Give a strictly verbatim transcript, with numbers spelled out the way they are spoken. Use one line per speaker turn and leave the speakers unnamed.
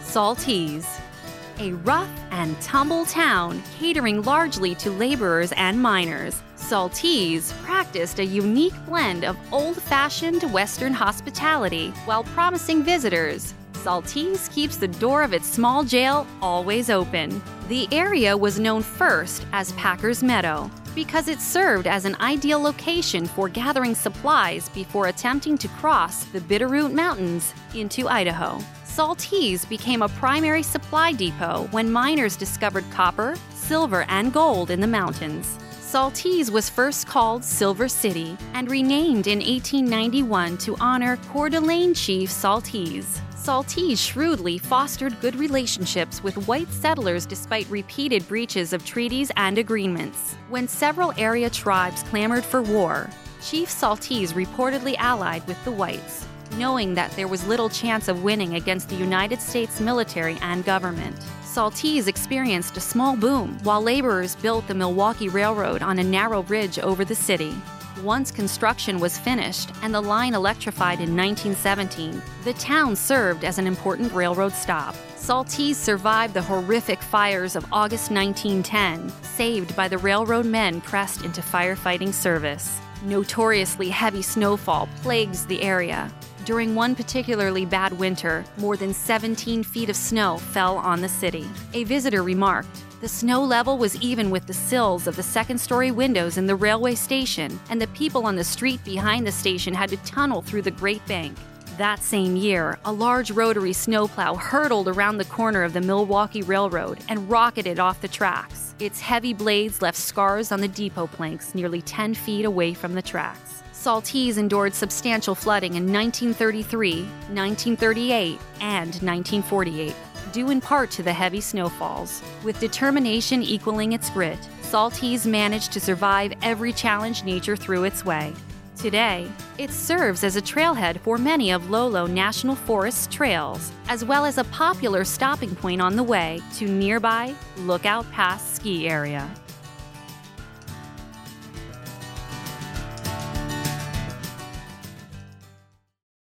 Saltese, a rough and tumble town catering largely to laborers and miners. Saltese practiced a unique blend of old-fashioned Western hospitality while promising visitors. Saltese keeps the door of its small jail always open. The area was known first as Packers Meadow because it served as an ideal location for gathering supplies before attempting to cross the Bitterroot Mountains into Idaho. Saltese became a primary supply depot when miners discovered copper, silver, and gold in the mountains. Saltese was first called Silver City and renamed in eighteen ninety-one to honor Coeur d'Alene Chief Saltese. Saltese shrewdly fostered good relationships with white settlers despite repeated breaches of treaties and agreements. When several area tribes clamored for war, Chief Saltese reportedly allied with the whites, knowing that there was little chance of winning against the United States military and government. Saltese experienced a small boom while laborers built the Milwaukee Railroad on a narrow bridge over the city. Once construction was finished and the line electrified in nineteen seventeen, the town served as an important railroad stop. Saltese survived the horrific fires of August nineteen ten, saved by the railroad men pressed into firefighting service. Notoriously heavy snowfall plagues the area. During one particularly bad winter, more than seventeen feet of snow fell on the city. A visitor remarked, "The snow level was even with the sills of the second-story windows in the railway station, and the people on the street behind the station had to tunnel through the Great Bank." That same year, a large rotary snowplow hurtled around the corner of the Milwaukee Railroad and rocketed off the tracks. Its heavy blades left scars on the depot planks nearly ten feet away from the tracks. Saltese endured substantial flooding in nineteen thirty-three, nineteen thirty-eight, and nineteen forty-eight, due in part to the heavy snowfalls. With determination equaling its grit, Saltese managed to survive every challenge nature threw its way. Today, it serves as a trailhead for many of Lolo National Forest's trails, as well as a popular stopping point on the way to nearby Lookout Pass ski area.